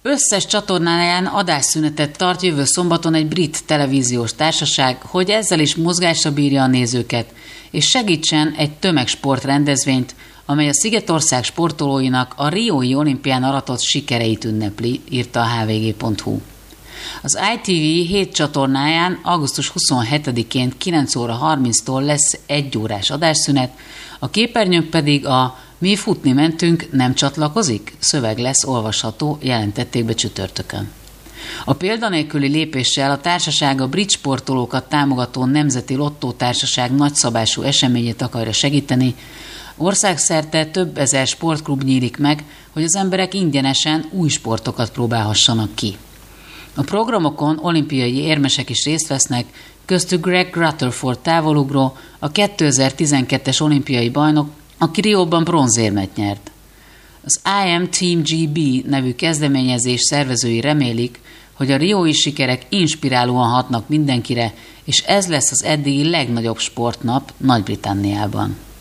Összes csatornáján adásszünetet tart jövő szombaton egy brit televíziós társaság, hogy ezzel is mozgásra bírja a nézőket, és segítsen egy tömegsport rendezvényt, amely a Szigetország sportolóinak a riói olimpián aratott sikereit ünnepli, írta a hvg.hu. Az ITV 7 csatornáján augusztus 27-én 9 óra 30-tól lesz 1 órás adásszünet, a képernyőn pedig a Mi futni mentünk, nem csatlakozik? Szöveg lesz olvasható, jelentették be csütörtökön. A példanélküli lépéssel a társaság a brit sportolókat támogató Nemzeti Lottótársaság nagyszabású eseményét akarja segíteni. Országszerte több ezer sportklub nyílik meg, hogy az emberek ingyenesen új sportokat próbálhassanak ki. A programokon olimpiai érmesek is részt vesznek, köztük Greg Rutherford távolugró, a 2012-es olimpiai bajnok, aki Rióban bronzérmet nyert. Az I Am Team GB nevű kezdeményezés szervezői remélik, hogy a riói sikerek inspirálóan hatnak mindenkire, és ez lesz az eddigi legnagyobb sportnap Nagy-Britanniában.